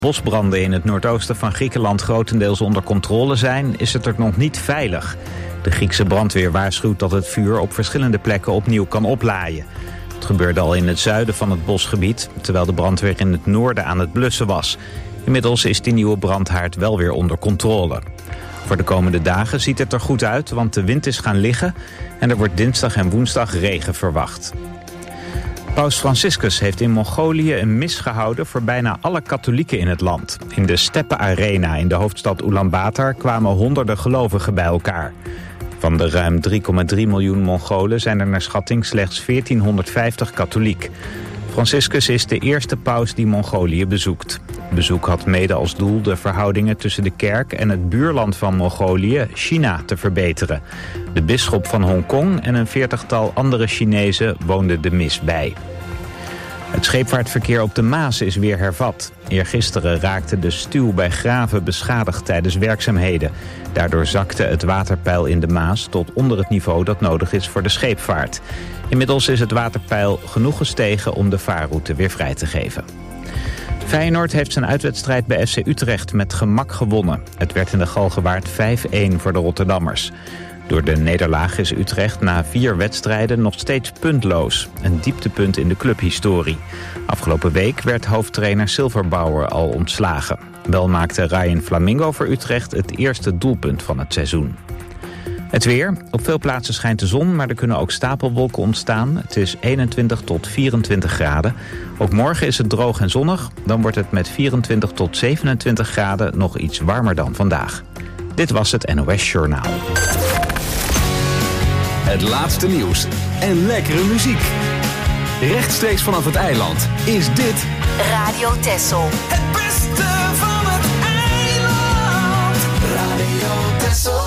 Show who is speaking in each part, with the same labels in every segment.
Speaker 1: Bosbranden in het noordoosten van Griekenland grotendeels onder controle zijn, is het er nog niet veilig. De Griekse brandweer waarschuwt dat het vuur op verschillende plekken opnieuw kan oplaaien. Het gebeurde al in het zuiden van het bosgebied, terwijl de brandweer in het noorden aan het blussen was. Inmiddels is die nieuwe brandhaard wel weer onder controle. Voor de komende dagen ziet het er goed uit, want de wind is gaan liggen en er wordt dinsdag en woensdag regen verwacht. Paus Franciscus heeft in Mongolië een mis gehouden voor bijna alle katholieken in het land. In de Steppe Arena in de hoofdstad Ulaanbaatar kwamen honderden gelovigen bij elkaar. Van de ruim 3,3 miljoen Mongolen zijn er naar schatting slechts 1450 katholiek. Franciscus is de eerste paus die Mongolië bezoekt. Het bezoek had mede als doel de verhoudingen tussen de kerk en het buurland van Mongolië, China, te verbeteren. De bisschop van Hongkong en een 40-tal andere Chinezen woonden de mis bij. Het scheepvaartverkeer op de Maas is weer hervat. Eergisteren raakte de stuw bij Graven beschadigd tijdens werkzaamheden. Daardoor zakte het waterpeil in de Maas tot onder het niveau dat nodig is voor de scheepvaart. Inmiddels is het waterpeil genoeg gestegen om de vaarroute weer vrij te geven. Feyenoord heeft zijn uitwedstrijd bij FC Utrecht met gemak gewonnen. Het werd in de Galgenwaard 5-1 voor de Rotterdammers. Door de nederlaag is Utrecht na 4 wedstrijden nog steeds puntloos. Een dieptepunt in de clubhistorie. Afgelopen week werd hoofdtrainer Silverbauer al ontslagen. Wel maakte Ryan Flamingo voor Utrecht het eerste doelpunt van het seizoen. Het weer. Op veel plaatsen schijnt de zon, maar er kunnen ook stapelwolken ontstaan. Het is 21 tot 24 graden. Ook morgen is het droog en zonnig. Dan wordt het met 24 tot 27 graden nog iets warmer dan vandaag. Dit was het NOS Journaal.
Speaker 2: Het laatste nieuws en lekkere muziek. Rechtstreeks vanaf het eiland is dit
Speaker 3: Radio Texel.
Speaker 4: Het beste van het eiland. Radio Texel.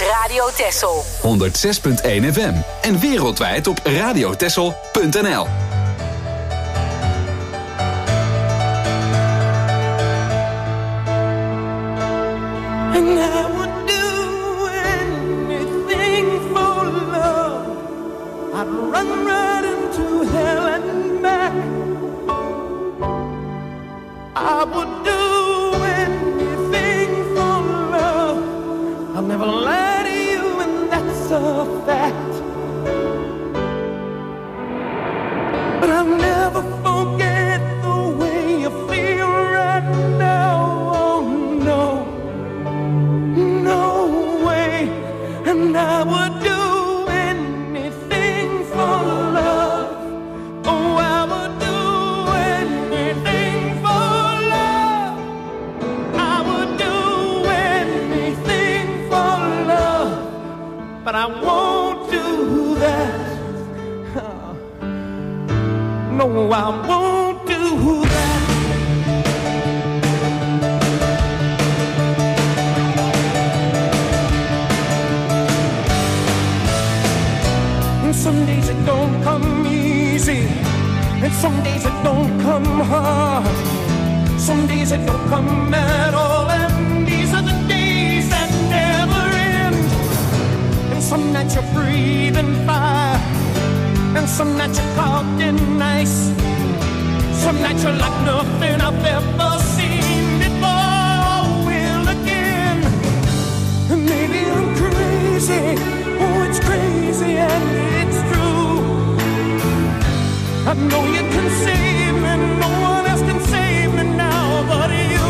Speaker 3: Radio Texel.
Speaker 2: 106.1 FM. En wereldwijd op radiotexel.nl.
Speaker 4: And I would do anything for love. I'd run right into hell and back. I would do anything for love. I'll never lie to you, and that's a fact. But I'll never forget the way you feel right now. Oh no, no way. And I would do anything for love. Oh, I would do anything for love. I would do anything for love. But I won't do that. No, I won't do that. And some days it don't come easy, and some days it don't come hard. Some days it don't come at all, and these are the days that never end. And some nights you're breathing fire, and some nights you're caught in ice. Some nights you're like nothing I've ever seen before. Will again. And maybe I'm crazy. Oh, it's crazy and it's true. I know you can save me. No one else can save me now but you.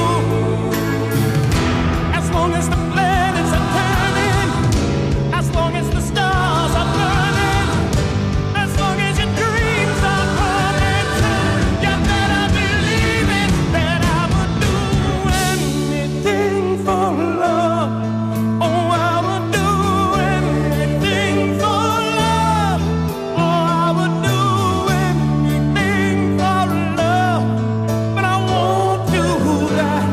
Speaker 4: As long as the planets are turning, as long as the stars are burning, as long as your dreams are coming true, you better believe it, that I would do anything for love. Oh, I would do anything for love. Oh, I would do anything for love. But I won't do that.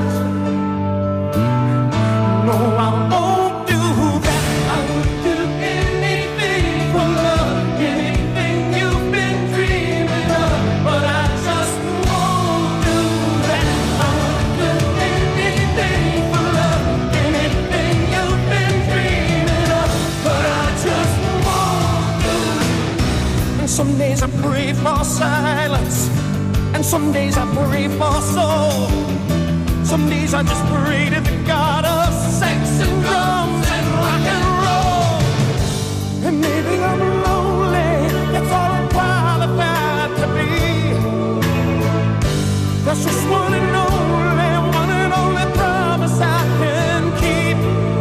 Speaker 4: No, I won't do that. I would do anything for love, anything you've been dreaming of. But I just won't do that. I would do anything for love, anything you've been dreaming of. But I just won't do. And some days I pray for silence, and some days I pray for soul. Some days I just pray to the God of sex and drums and rock and roll. And maybe I'm lonely, that's all I'm qualified to be. That's just one and only promise I can keep.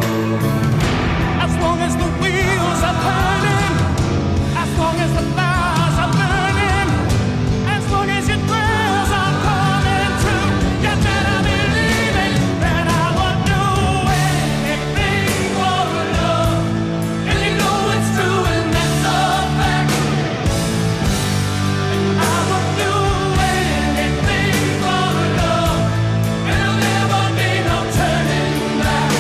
Speaker 4: As long as the wheels are turning, as long as the fires are burning, as long as your prayers are coming true, you better believe it, that I would do anything for love. And you know it's true, and that's a fact. I would do anything for love, and there'll never be no turning back.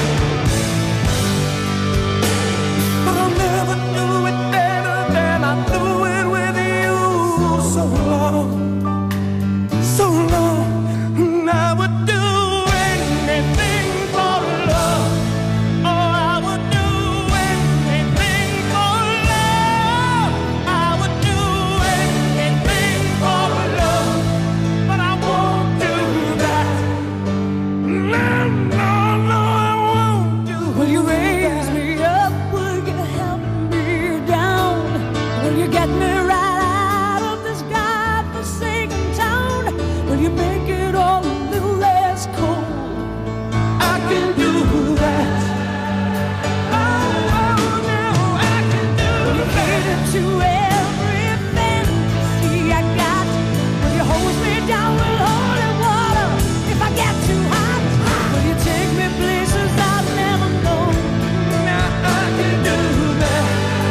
Speaker 4: But I'll never do it better than I do it with you. So long, so long. And I would do anything for love. Oh, I would do anything for love. I would do anything for love. But I won't do that. No, no, no, I won't do. Will you raise me up? Will you help me down? Will you get me right out of this godforsaken town? Will you make it all a little less cold? I can do that. Oh, no, I can do that. To every fantasy I got. Will you hold me down with holy water if I get too hot? Will you take me places I've never known? Now I can do that.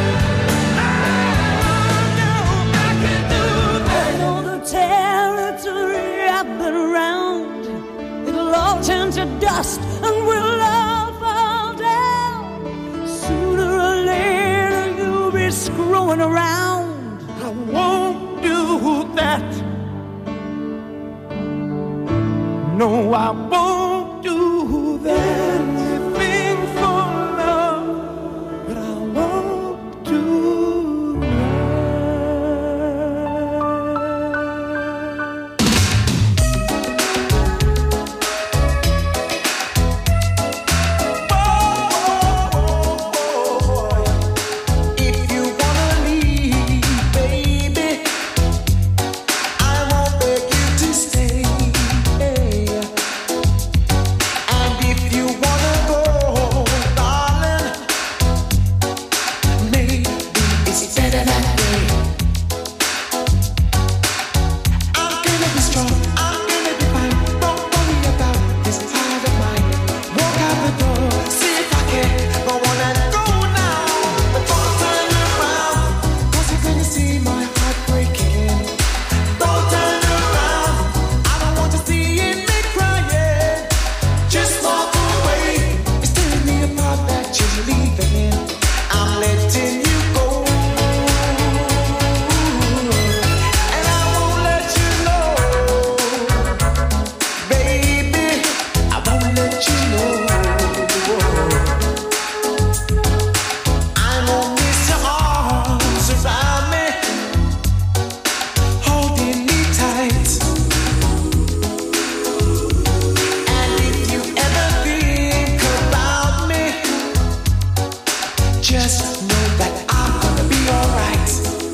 Speaker 4: Oh, no, I can do that. I know the territory I've been around. It'll all turn to dust and we'll all fall down. Soon no, I won't do that. Anything for love, but I won't do that. If you wanna leave, baby, I won't beg you to stay. And if you wanna go, darling, maybe it's better that way. I'm gonna be strong, I'm gonna be fine. Don't worry about this heart of mine. Walk out the door, see if I can go on and go now. But don't turn around, 'cause you're gonna see my heart breaking. Don't turn around, I don't want to see me crying. Just walk away, it's tearing me apart that you're leaving. I'm letting you go, and I won't let you know, baby. I won't let you know. I won't miss your arms around me, holding me tight. And if you ever think about me, just know that I'm gonna be alright.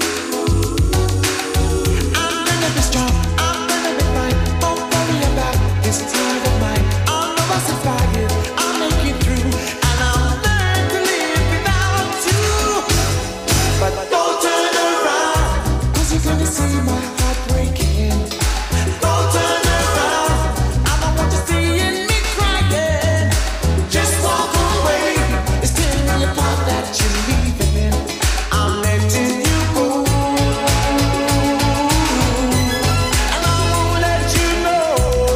Speaker 4: I'm gonna be strong, I'm gonna be fine. Don't worry about this time of mine. I know I'll survive it, I'll make it through, and I'll learn to live without you. But don't turn around, 'cause you're gonna see my heart breaking. Don't turn around, I don't want to see me crying. Just walk away, it's tearing me apart that you're leaving. I'm letting you go, and I won't let you know.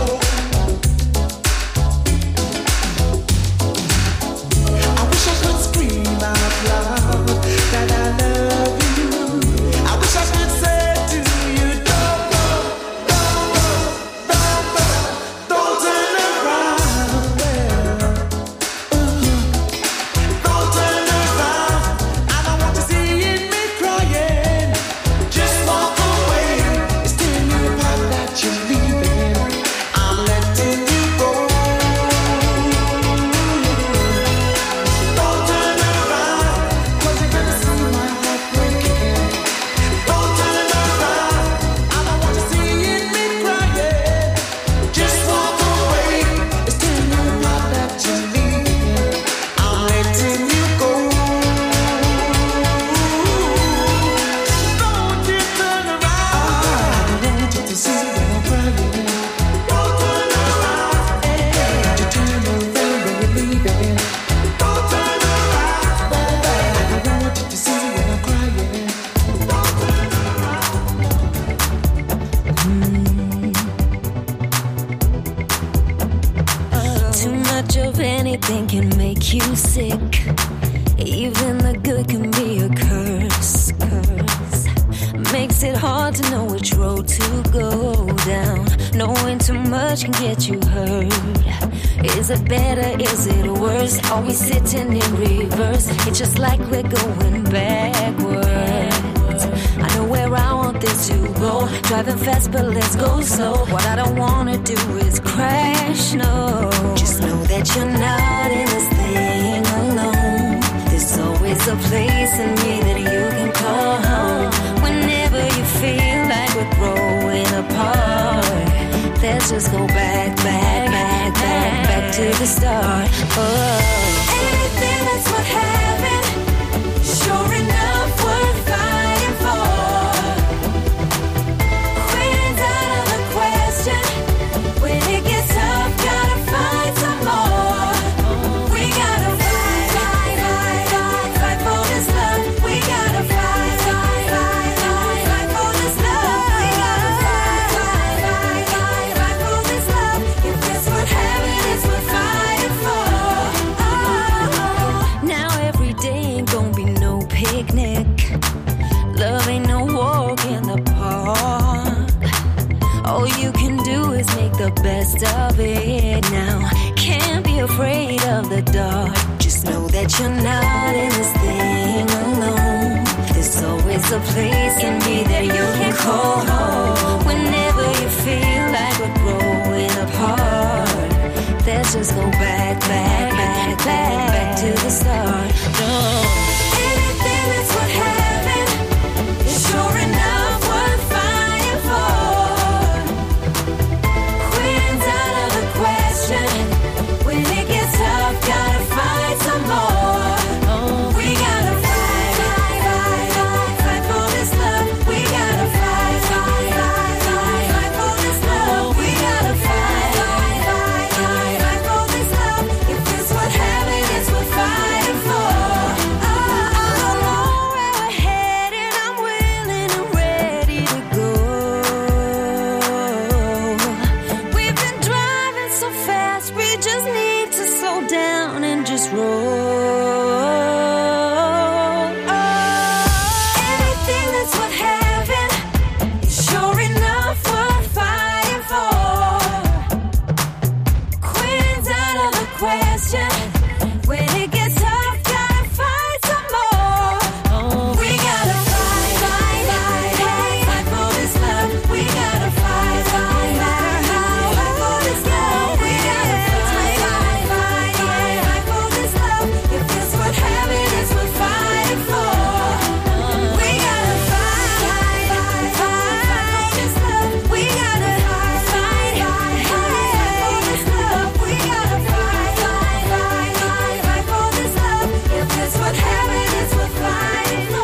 Speaker 4: I wish I could scream out loud that I love you. I wish I could say to you, don't go, don't go, don't go, don't turn around. Don't turn around, I don't want to see me crying. Just walk away, it's tearing me apart that you're leaving. I'm letting you go. Don't turn around, 'cause you're gonna see my heart breaking. Don't turn around, I don't want to see me crying. Just walk away, it's tearing me apart that you're leaving. I'm letting you go. Don't you turn around, I don't want you to see when I'm crying. Don't turn around, don't you turn around when you're leaving. Don't turn around, I don't want you to see when I'm crying. Don't turn
Speaker 3: Too much of anything can make you sick. Even the good can be a curse. Makes it hard to know which road to go down. Knowing too much can get you hurt. Is it better? Is it worse? Are we sitting in reverse? It's just like we're going backwards. I know where I want this to go. Driving fast, but let's go slow. What I don't wanna do is crash, no. Just know that you're not in this thing alone. There's always a place in me that you can call home. Whenever you feel like we're growing apart, let's just go back to the start. Anything that's what happened, sure enough, worth fighting for. Quitting's out of the question. When it gets tough, gotta find some more. We gotta fight for this love. We gotta fight for this love. We gotta fight for this love. If that's what happened, it's what fighting for. Oh, now All you can do is make the best of it now. Can't be afraid of the dark. Just know that you're not in this thing alone. There's always a place in me that you can call home. Whenever you feel like we're growing apart, let's just go back to the start. No. Anything that's what happened is sure enough worth fighting for. Quitting's out of the question. When it gets tough, gotta fight some more. Oh, we gotta fight for this love. We gotta fight for this love. We gotta fight for this love. If it's what happened, it's what fighting for. I don't know where we're headed. I'm willing and ready to go. We've been driving so fast, we just need to slow down and just roll. Anything that's what happened is sure enough worth fighting for. Quitting's out of the question. When it gets tough, gotta fight some more. Oh, we gotta fight for this love. We gotta fight for this love. We gotta fight for this love. If it's what happened, it's what fighting for. We gotta fight for this love. We gotta fight for this love. We gotta fight for this love. If it's what happened, it's what fighting for.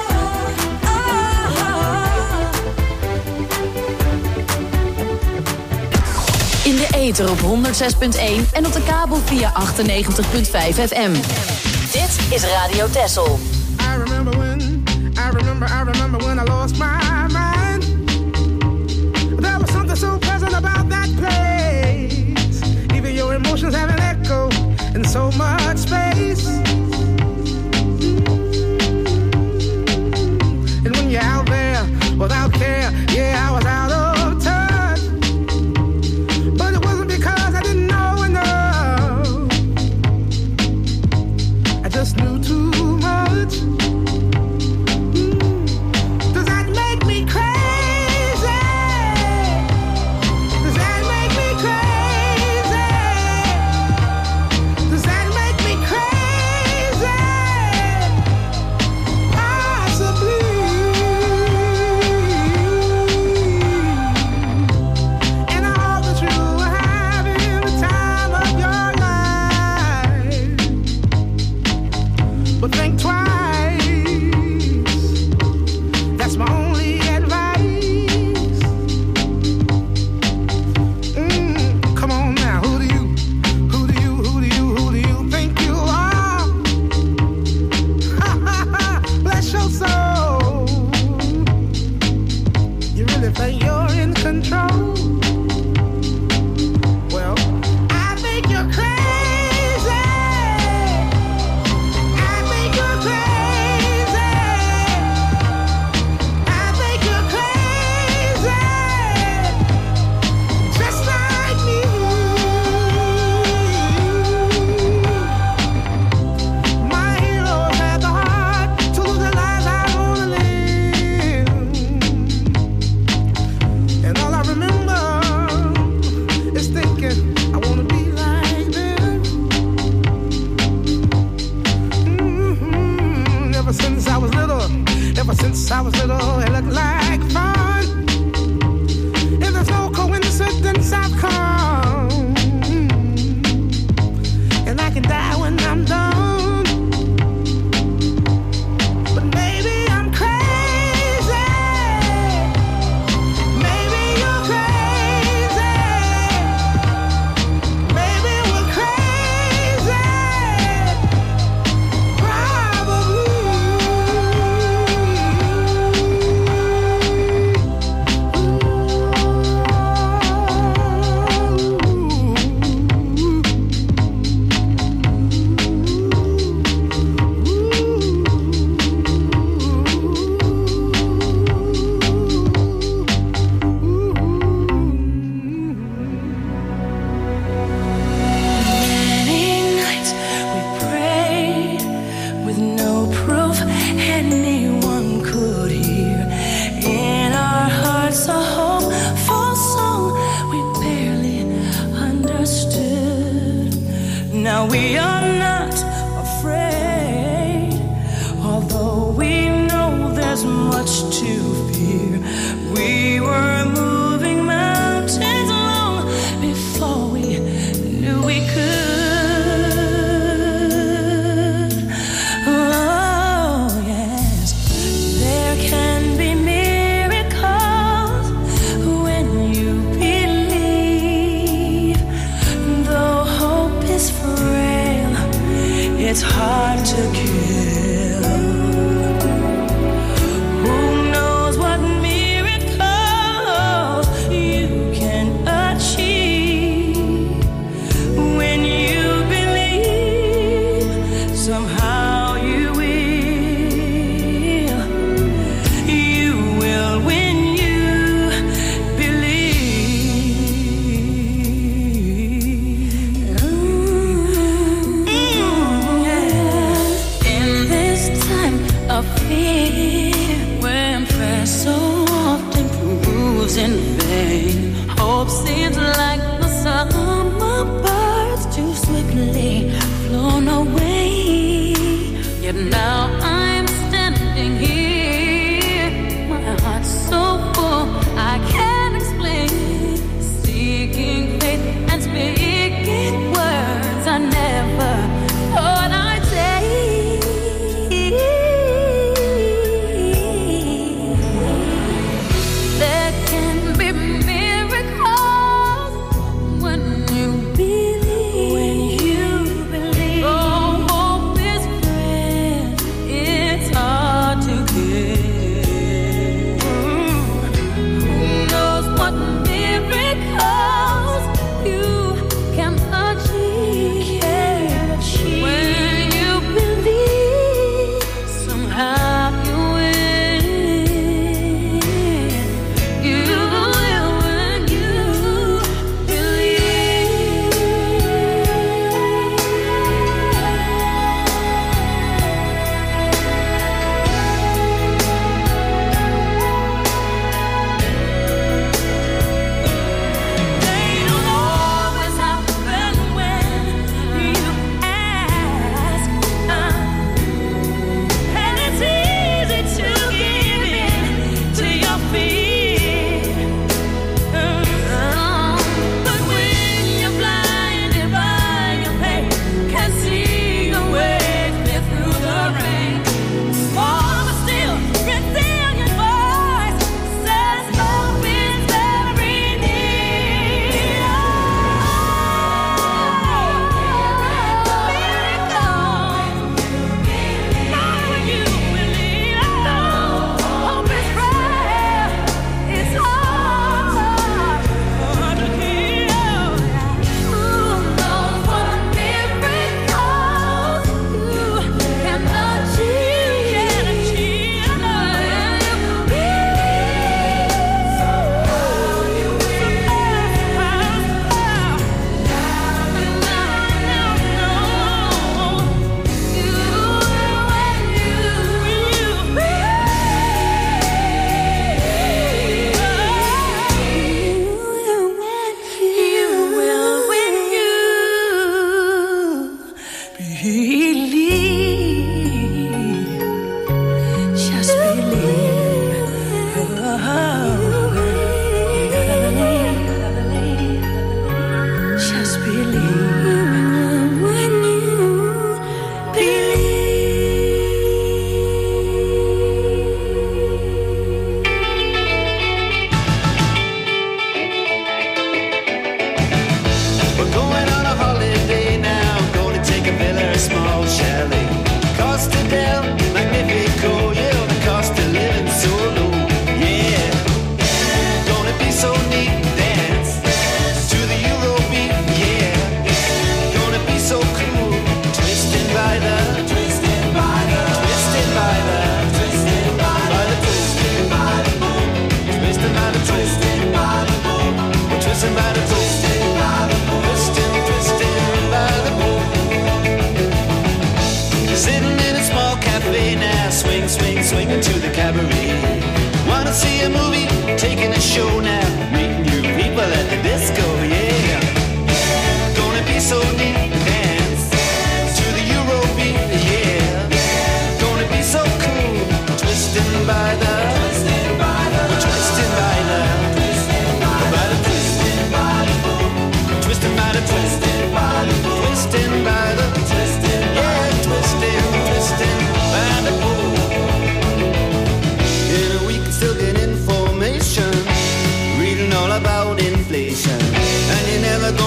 Speaker 5: In de ether op 106.1 en op de kabel via 98.5 FM. Dit is Radio Texel.
Speaker 4: I remember when I lost my mind. There was something so pleasant about that place. Even your emotions have an echo in so much space. And when you're out there without care, yeah, I was out of touch. But it wasn't because I didn't know enough. I just knew too much. Now we are not afraid, although we know there's much to fear. We were moving mountains long before we knew we could. Oh yes, there can be miracles when you believe. Though hope is frail, it's hard to kill.
Speaker 6: swinging to the cabaret. Wanna see a movie? Taking a show now. Meeting new people at the disco, yeah. Gonna be so neat to dance.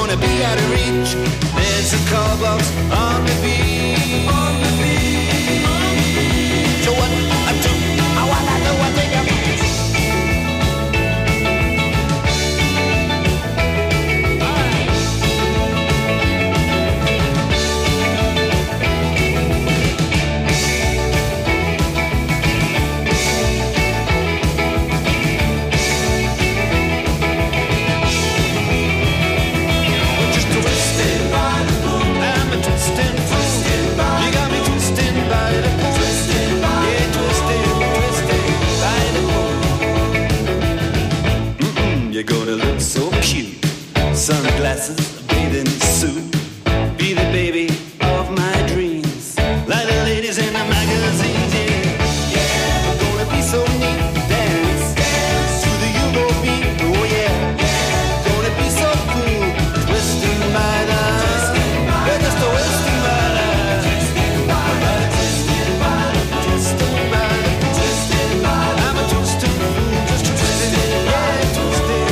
Speaker 6: gonna be out of reach. There's a call box on the beach. On the beach. So what I do, I wanna know what they got. You're gonna look so cute. Sunglasses, bathing suit. Be the baby of my dreams. Like the ladies in the magazines, yeah. Yeah, we're gonna be so neat. Dance, dance to the Euro beat. Oh yeah, yeah. Gonna be so cool. Twisting by the, we're just twisting by the, twisting by the, twisting by the, twisting by the, twisting by the. I'm a twisting fool, just twisting, yeah, twisting.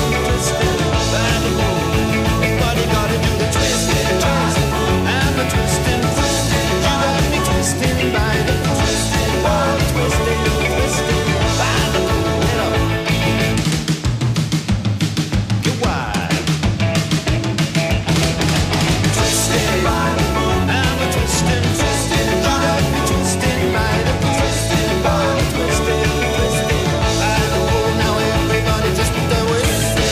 Speaker 6: Everybody gotta do the twisting, twisting. I'm a twisting, twisting. You got me twisting by the twisting, oh, twisting, twisting by the little. Get wide. Twisting by the moon. I'm a twisting, twisting. You got me twisting by the twisting, oh, twisting, twisting by the moon. Now everybody just put their waist.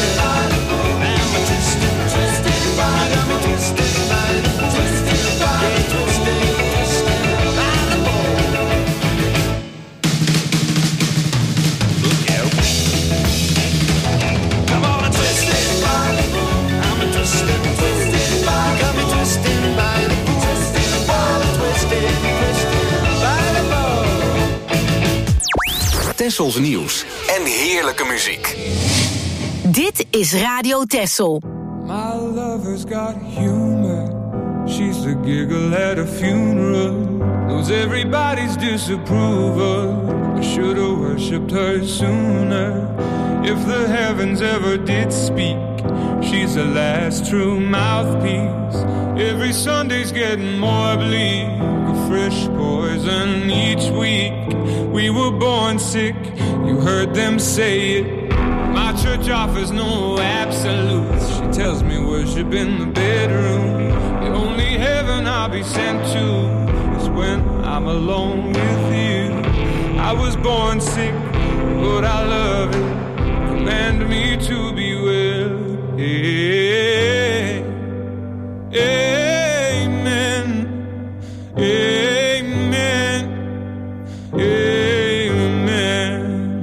Speaker 2: Tessels nieuws en heerlijke muziek.
Speaker 5: Dit is Radio Tessel.
Speaker 4: My lover's got humor. She's the giggle at a funeral. Knows everybody's disapproval. I should've worshipped her sooner. If the heavens ever did speak, she's the last true mouthpiece. Every Sunday's getting more bleak. A fresh poison each week. We were born sick, you heard them say it. My church offers no absolutes. She tells me worship in the bedroom. The only heaven I'll be sent to is when I'm alone with you. I was born sick, but I love it. Command me to be well. Amen. Amen. Amen.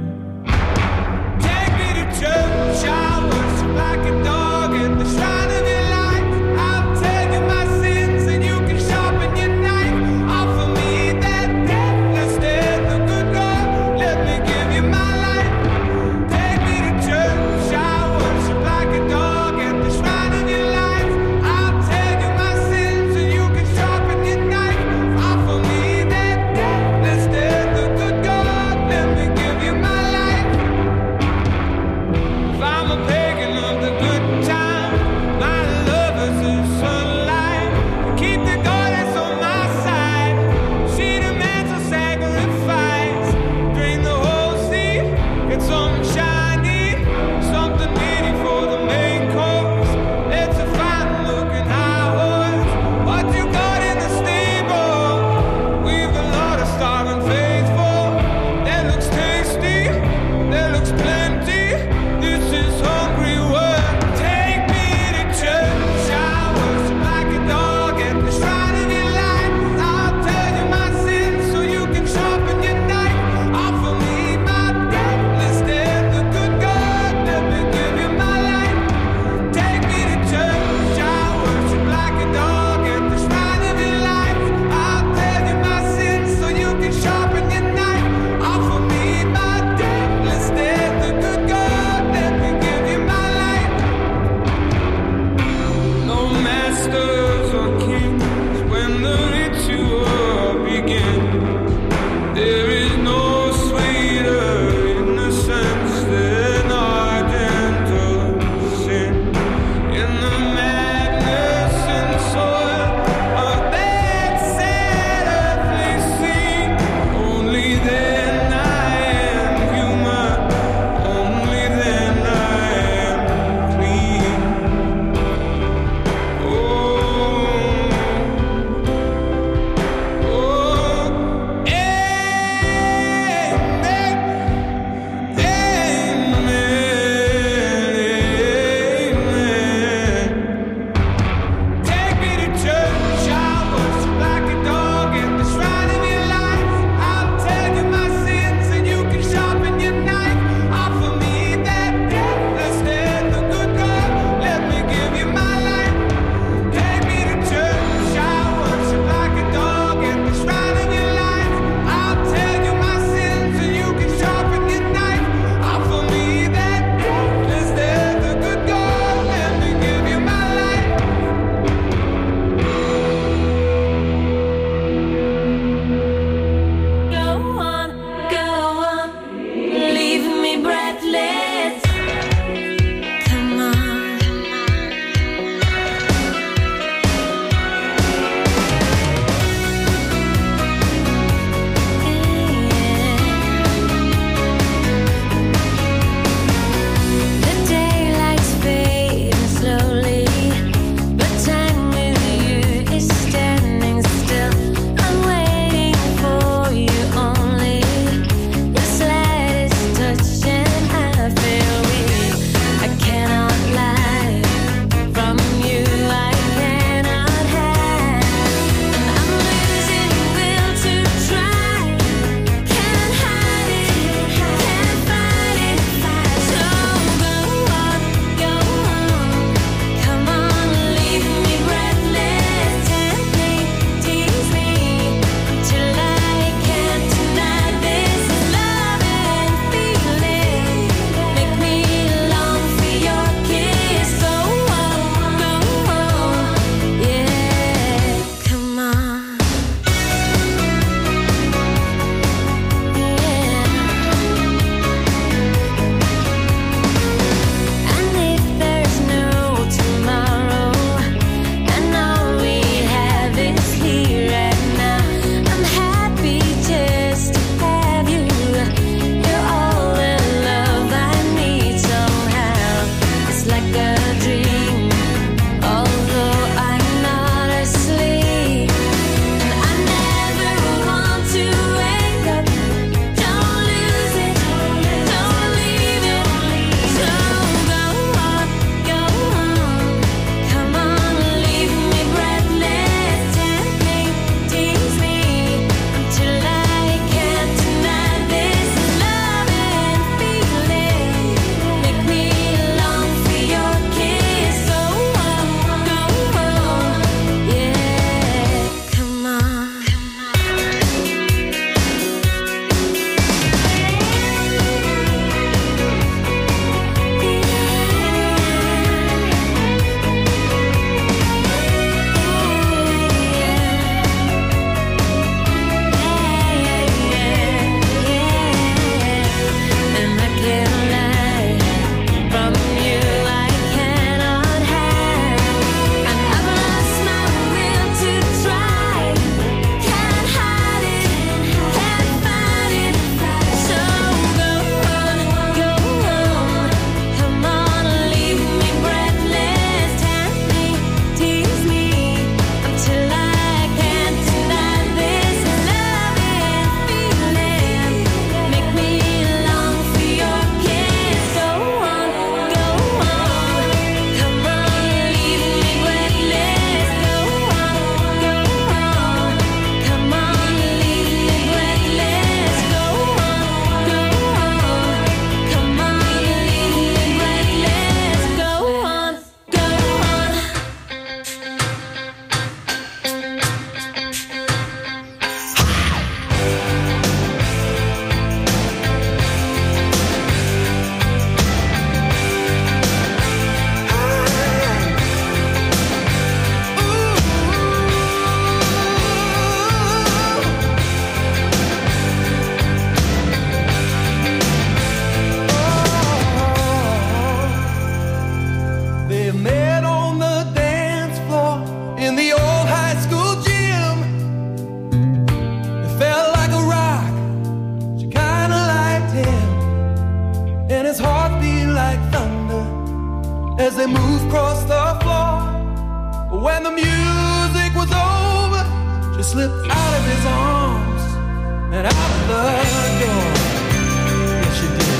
Speaker 4: Take me to church, I'll worship like a dog at the shrine of your life. I'll tell you my sins and you can sharpen your knife. Offer me that death instead, the good God, let me give you my life. Take me to church, I'll worship like a dog at the shrine. when the music was over, she slipped out of his arms and out of the door. Yes, she did.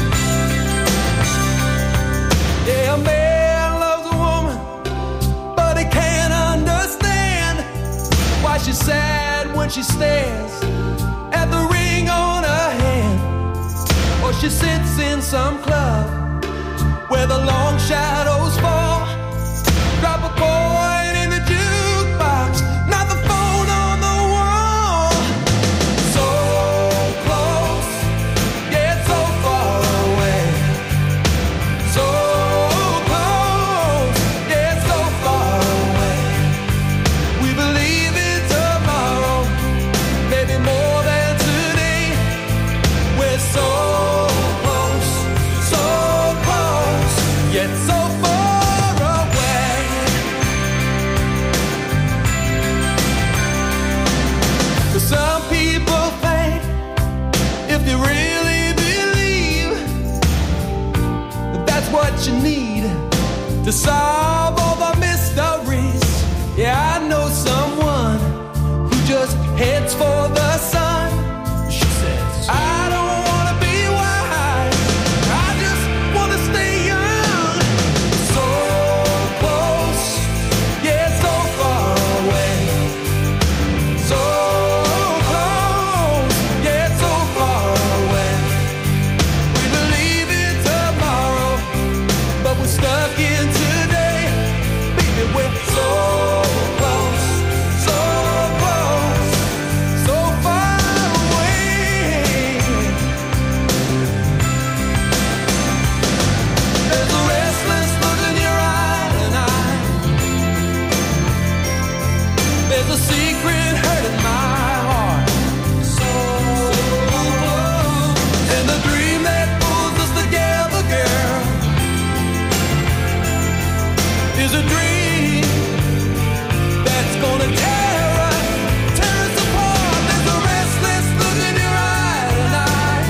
Speaker 4: Yeah, a man loves a woman, but he can't understand why she's sad when she stares at the ring on her hand, or she sits in some club where the long shadows fall. Drop a coin in the jukebox, not the phone on the wall. So close, yet so far away. So close, yet so far away. We believe in tomorrow, maybe more than today. We're so close, yet so far away. Some people think if they really believe that that's what you need to solve all the mysteries. Yeah, I know someone who just heads for the sun. She says, I don't want to be wise, I just want to stay young. So close, yeah, so far away. So close, yeah, so far away. We believe in tomorrow, but we're stuck in today. Baby, we're so close, so close, so far away. There's a restless look in your eye tonight. There's a secret hurt in my heart. So close. And the dream that pulls us together, girl, is a dream that's gonna tear us apart. There's a restless look in your eye tonight.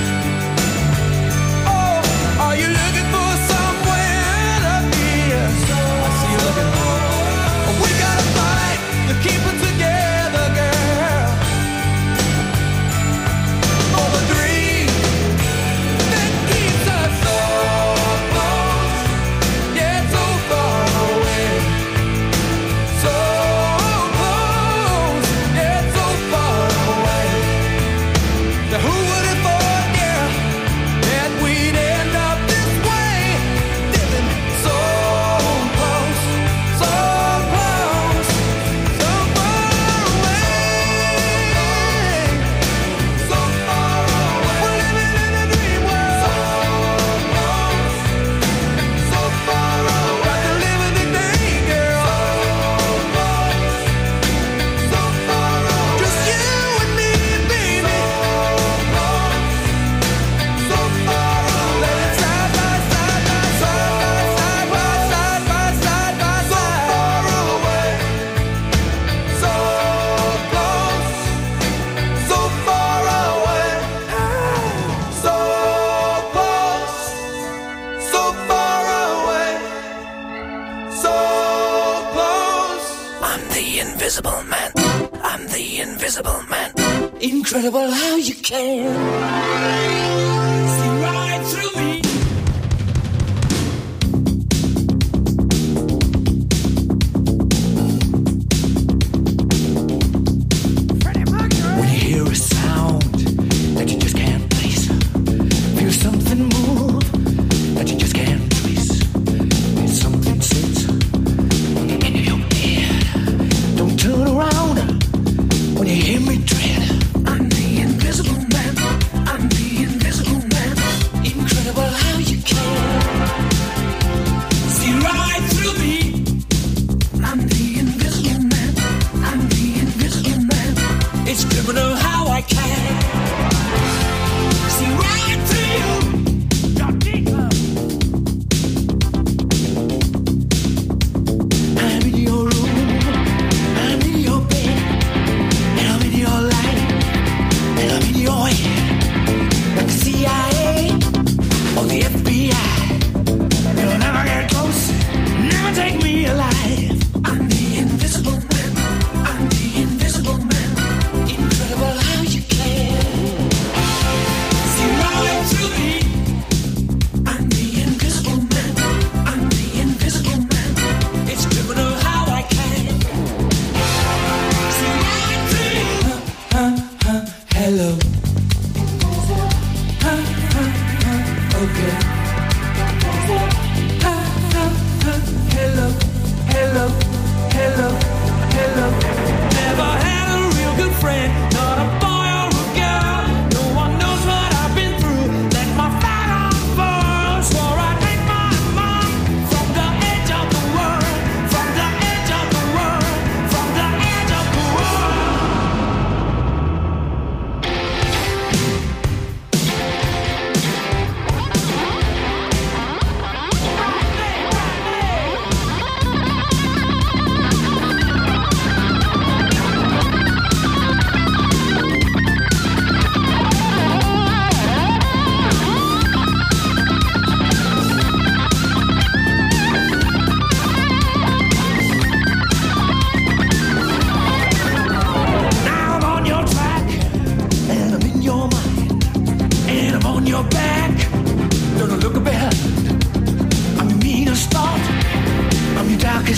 Speaker 4: Oh, are you looking for somewhere to be? I see you looking. We gotta fight to keep it together, girl. For the dream that keeps us so close, yet so far away. So close, yet so far away. Now who would have thought, yeah, that we'd end up this way, living so close, so close, so far away, so far away. We're living in a dream world, so close, so far away. Got to live in the day, girl, so far away. Just you and me, baby, so far away. Side by side, side by side, side by side, so far away. So close, so far away. So close, so far away. So close. I'm the invisible man. I'm the invisible man. Incredible how you can see right through me. When you hear a sound that you just can't place, feel something move that you just can't trace. Feel something sit on the end of your head. Don't turn around when you hear me tread. I'm the invisible man. I'm the invisible man. Incredible how you can see right through me. I'm the invisible man. I'm the invisible man. It's criminal how I can see right through you. I'm in your room, I'm in your bed, and I'm in your life, and I'm in your head. Like the CIA or the FBI, you'll never get close, never take me alive. I'm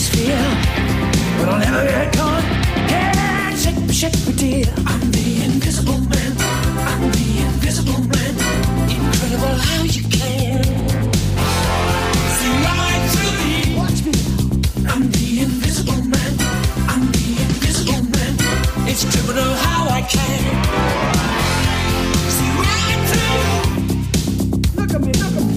Speaker 4: atmosphere, but I'll never get caught. Yeah, shake me, dear. I'm the invisible man. I'm the invisible man. Incredible how you can see right through me. Watch me. I'm the invisible man. I'm the invisible man. It's criminal how I can see right through. Look at me, look at me.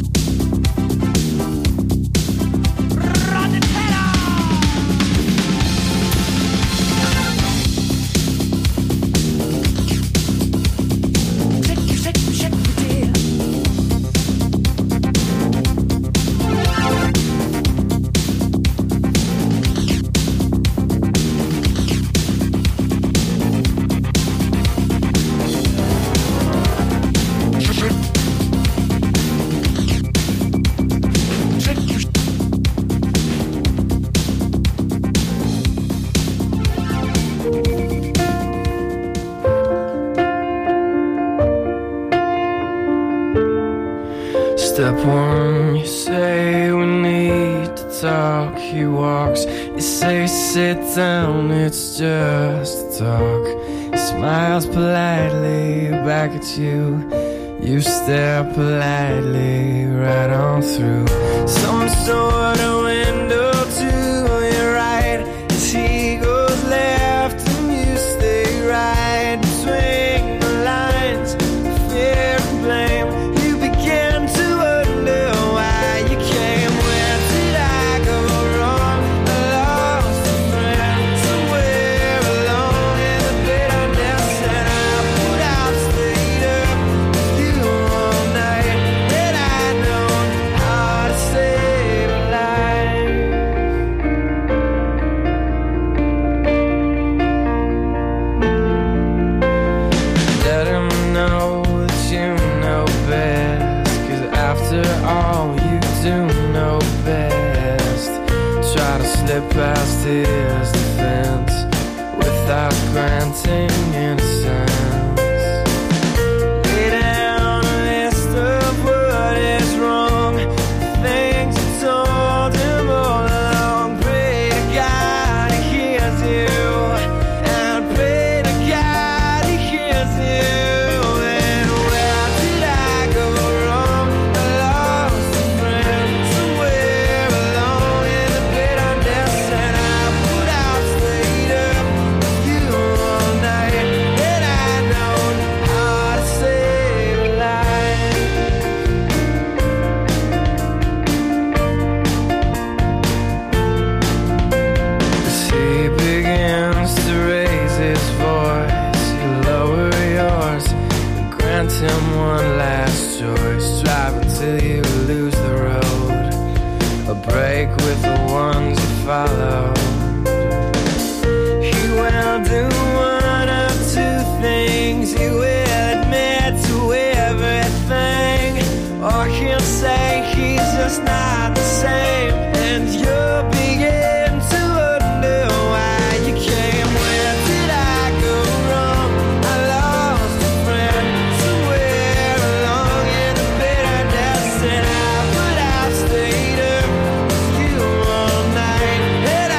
Speaker 7: Step one, you say we need to talk. He walks, you say sit down, it's just a talk. He smiles politely back at you. You stare politely right on through some sort of window to your right. As he goes left and you stay right between the lines of fear and blame. You begin to wonder why you came. Where did I go wrong? I lost a friend somewhere alone in the bitterness, and I put out, stayed up with you all night. Had I known how to save a life. Let him know that you know best, 'cause after all you do know best. Try to slip past his defense without granting innocence. Lay down a list of what is wrong, things you told him all along. Pray to God he hears you, and pray to God he hears you. And where did I go wrong? I lost a friend somewhere alone in the bitterness, and I put out, stayed up with you all night. And I know how to save a life. As he begins to raise his voice, you lower yours, grant him one last choice. Drive until you lose the road, a break with the ones you follow. He will do one of two things. He will admit to everything, or he'll say he's just not the same, and you'll begin to wonder why you came. Where did I go wrong? I lost a friend somewhere along in the bitterness, and I put out, stayed up with you all night. And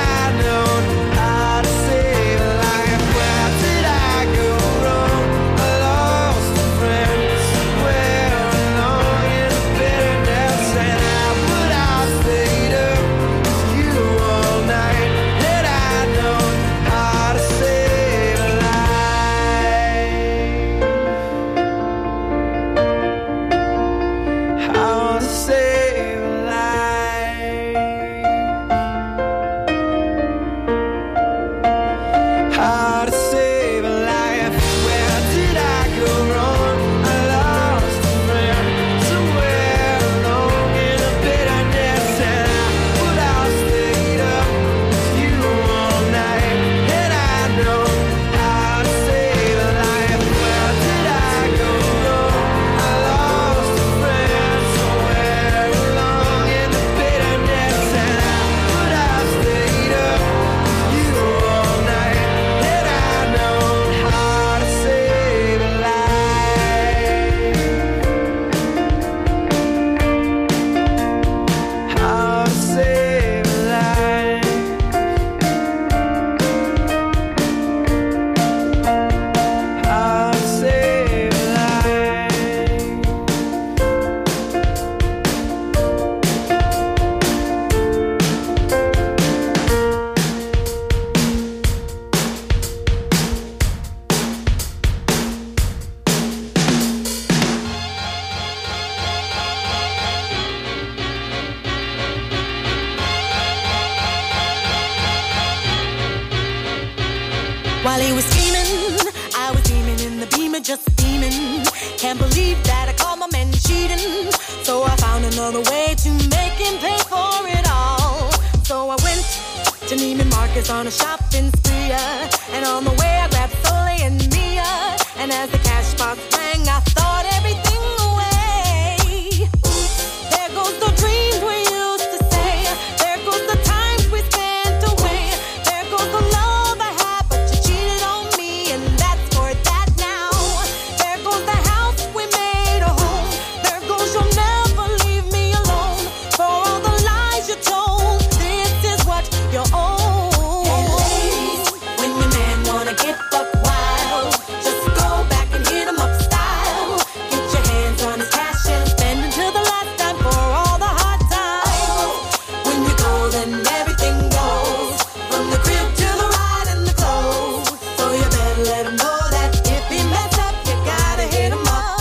Speaker 8: While he was scheming, I was beaming in the beamer, just steaming. Can't believe that I caught my man cheating. So I found another way to make him pay for it all. So I went to Neiman Marcus on a shopping spree. And on the way I grabbed Soleil and Mia. And as the cash box rang, I thought everything away. There goes the dreams we used to say. There goes the times we spent away. There goes the love I had, but you cheated on me, and that's for that now. There goes the house we made a home. There goes you'll never leave me alone. For all the lies you told, this is what you own. Hey ladies, when your man wanna get buck wild, just go back and hit him up style. Get your hands on his cash and spend until the last time for all the hard times. When you go, then everything goes, from the crib to the ride and the clothes. So you better let him know that if he mess up, you gotta hit him up.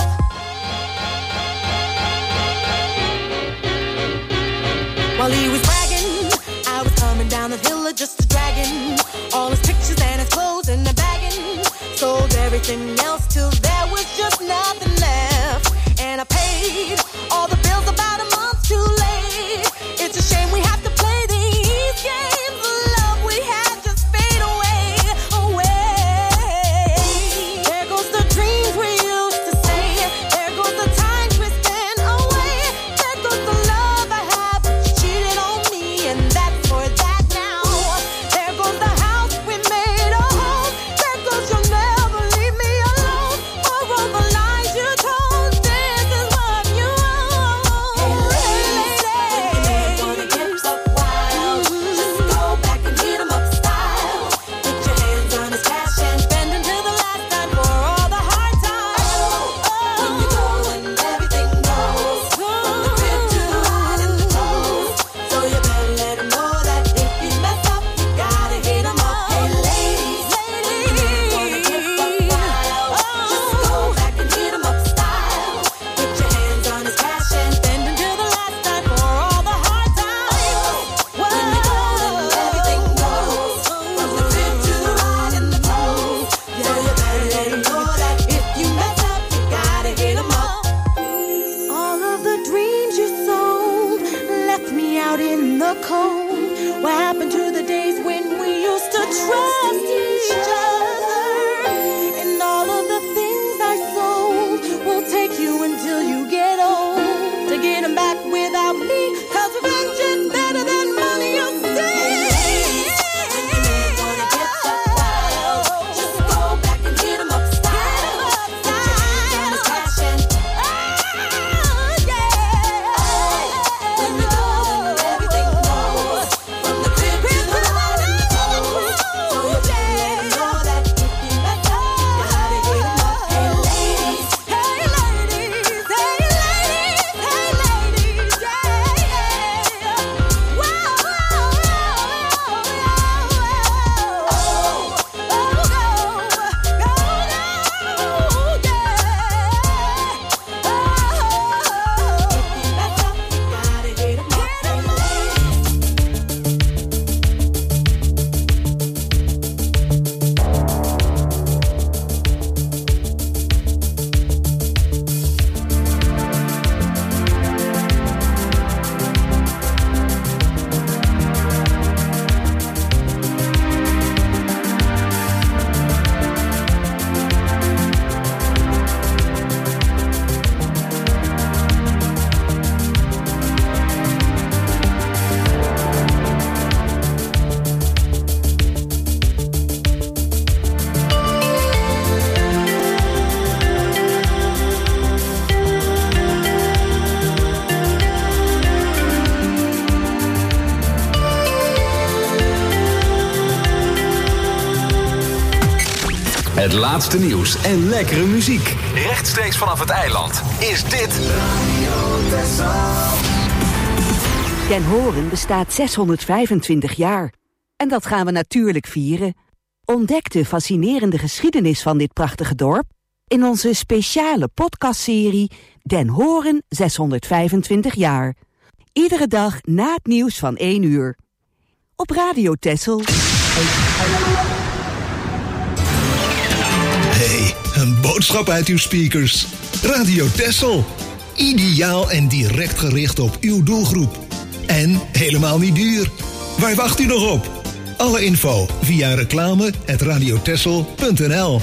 Speaker 8: While he was bragging, I was coming down the hill just a dragging all his pictures and his clothes in the bagging. Sold everything else till there was just nothing left. And I paid all the bills about a month too late. It's a shame we have to play these games. The love we had just fade away, away. There goes the dreams we used to say. There goes the times we spent away. There goes the love I had, but you cheated on me, and that's for that now. There goes the house we made a home. There goes you'll never leave me alone. For all the lies you told, this is what you own. Hey ladies, when your man wanna get buck wild, just go back and hit him up style. Put your hands on his cash and spend until the last time for all the hard times. When you go and everything goes, from the crib to the ride and the clothes. So you better let him know that if you mess up, you gotta hit him up. Hey ladies, when your man wanna get buck wild, just go back and hit him up style. Put your hands on his cash and spend until the last time for all the hard times. When you go and everything goes, from the crib to the ride and the clothes. So you better let him know that if you mess up, you gotta hit him up. All of the dreams you sold left me out in the cold. What happened to the days when we used to trust each other? And all of the things I sold will take you until you get old to get them back without me. 'Cause revenge is better than money, you say. When your man wanna get buck wild, just go back and hit him up style. Put your hands on his cash and when you go, then everything goes, from the crib to the ride and the clothes. So you better let him know that if you mess up, you gotta hit him up. Hey ladies, hey ladies, hey ladies, hey ladies, yeah. Whoa,
Speaker 2: Het laatste nieuws en lekkere muziek. Rechtstreeks vanaf het eiland is dit
Speaker 9: Den Horen bestaat 625 jaar. En dat gaan we natuurlijk vieren. Ontdek de fascinerende geschiedenis van dit prachtige dorp in onze speciale podcastserie Den Horen 625 jaar. Iedere dag na het nieuws van 1 uur. Op Radio Texel.
Speaker 10: een boodschap uit uw speakers. Radio Texel. Ideaal en direct gericht op uw doelgroep. En helemaal niet duur. Waar wacht u nog op? Alle info via reclame@radiotexel.nl.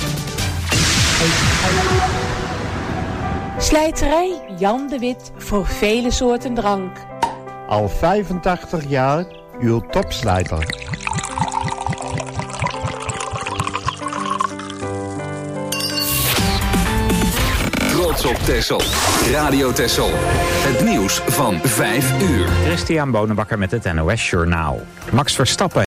Speaker 11: Slijterij Jan de Wit voor vele soorten drank.
Speaker 12: Al 85 jaar uw topslijter.
Speaker 2: Trots op Texel. Radio Texel. Het nieuws van 5 uur.
Speaker 1: Christian Bonenbakker met het NOS Journaal. Max Verstappen